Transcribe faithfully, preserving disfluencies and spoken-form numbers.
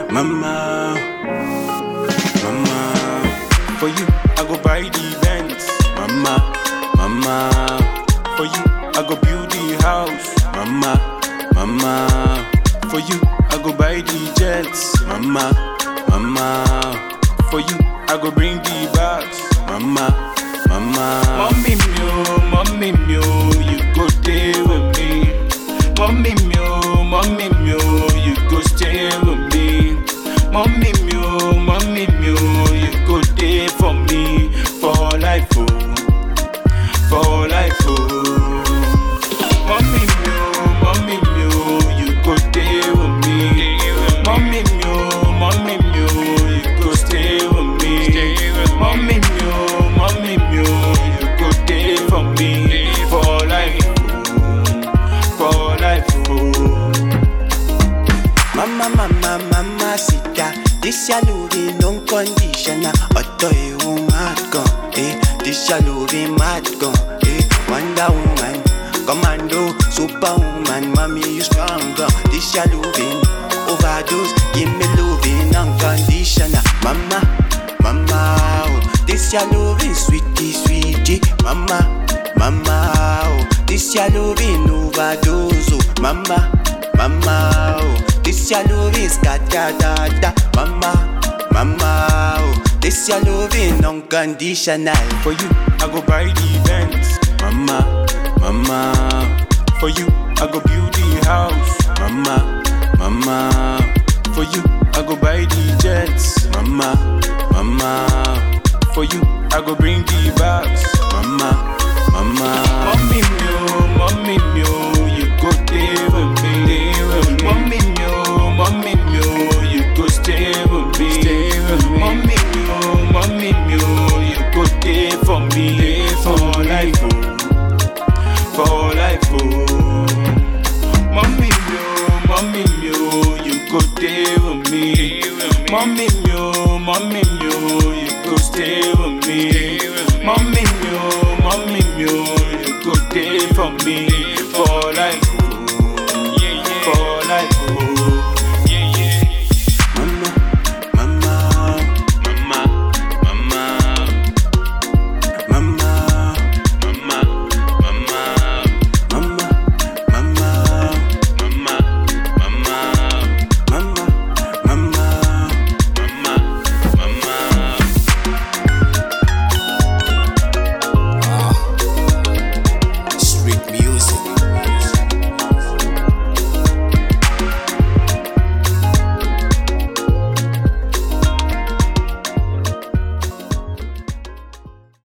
Mama, mama, for you I go buy the Benz. Mama, mama, for you I go build the house. Mama, mama, for you I go buy the jets. Mama, mama, for you I go bring the bags. Mama, mama, mommy mio, mommy mio, you go stay with me. Mommy mio, mommy mio, you go stay with me. Mommy mio, mommy mio, you go stay for me for life, oh, for life, oh. Mommy mio, mommy mio, you go stay with me. Mommy mio, mommy mio, you go stay with me. Mommy mio, mommy mio, you go stay for me for life, oh, for life, oh. Mama, mama, mama, sita. This ya loving unconditional. Otto you mad gun, eh? This ya loving mad gun, eh? Wonder Woman, commando, superwoman, mommy you stronger. This ya loving overdose, give me loving unconditional. Mama, mama, oh. This ya loving sweetie, sweetie. Mama, mama, oh. This ya loving overdose, oh. Mama, mama, oh. This ya love is scatter da da. Mama, mama, oh. This ya love is unconditional. For you, I go buy the Benz. Mama, mama, for you, I go build the house. Mama, mama, for you, I go buy the jets. Mama, mama, for you, I go bring the bags. Mama, mama, mommy mio, mommy mio, you go stay with me. Mommy mio, mommy mio, you go stay with me. Stay with me. Mommy mio, mommy mio, you go stay for me for life, oh, for life, oh. Mommy mio, mommy mio, you go stay with me. Mommy mio, mommy mio, you go stay with me. Mommy mio, mommy mio, you go stay for me